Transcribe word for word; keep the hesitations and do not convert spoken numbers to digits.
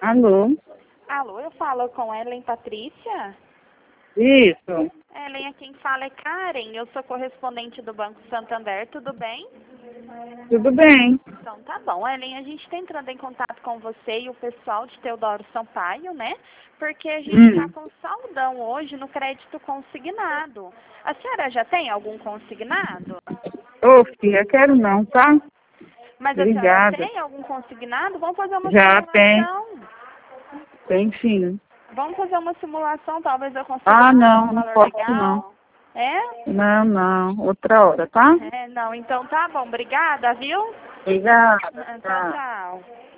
Alô? Alô, eu falo com Ellen Patrícia? Isso. Ellen, quem fala é Karen, eu sou correspondente do Banco Santander, tudo bem? Tudo bem. Então tá bom, Ellen, a gente está entrando em contato com você e o pessoal de Teodoro Sampaio, né? Porque a gente está Hum. com saldão hoje no crédito consignado. A senhora já tem algum consignado? Ô, filha, quero não, tá? Mas a senhora Obrigada. tem algum consignado? Vamos fazer uma Já tem. simulação. Tem sim. Vamos fazer uma simulação, talvez eu consiga Ah, te dar não, um não valor posso legal. não. É? Não, não. Outra hora, tá? É, não, então tá bom, obrigada, viu? Obrigada. Tchau, Tchau. tchau.